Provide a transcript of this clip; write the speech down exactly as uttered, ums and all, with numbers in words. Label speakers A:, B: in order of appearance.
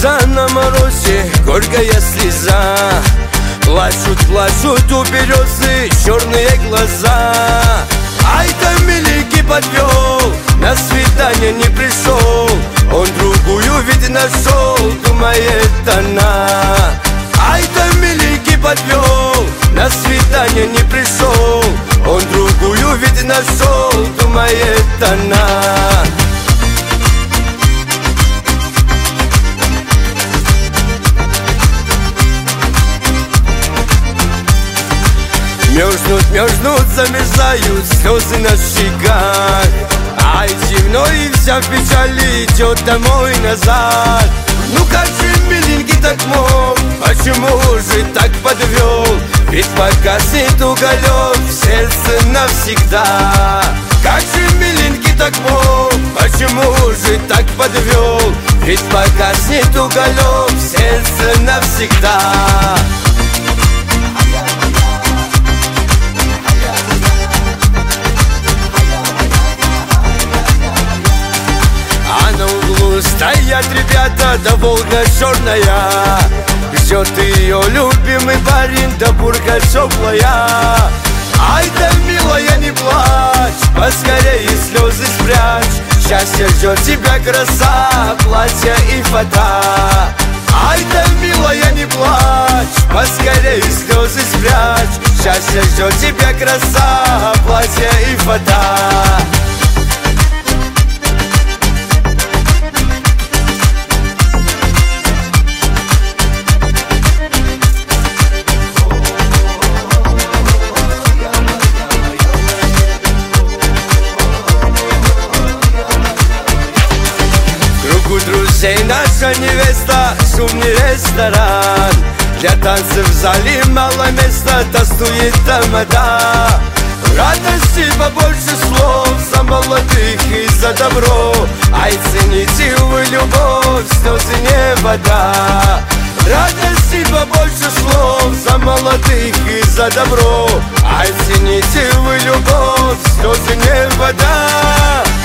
A: глаза на морозе, горькая слеза. Плачут, плачут у березы черные глаза. Ай да миленький подвел, на свидание не пришел. Он другую ведь нашел, думает она. Ай да миленький подвел, на свидание не пришел. Он другую ведь нашел, думает она. Мерзнут, мерзнут, замерзают слезы на щеках. Ай, темно и вся в печали, идет домой назад. Ну как же миленький так мог, почему же так подвел? Ведь погаснет уголек в сердце навсегда. Как же миленький так мог, почему же так подвел? Ведь погаснет уголек в сердце навсегда. Стоят ребята, да Волга черная. Ждет ее любимый парень, да бурка теплая. Ай да милая, не плачь, поскорее слезы спрячь. Счастье ждет тебя, краса, платье и фата. Ай да милая, не плачь, поскорее слезы спрячь. Счастье ждет тебя, краса, платье и фата. У друзей наша невеста, шумный ресторан. Для танцев в зале мало места, тостует тамада. Радости побольше слов за молодых и за добро. Ай, цените вы любовь, слезы не вода. Радости побольше слов за молодых и за добро. Ай, цените вы любовь, слезы не вода.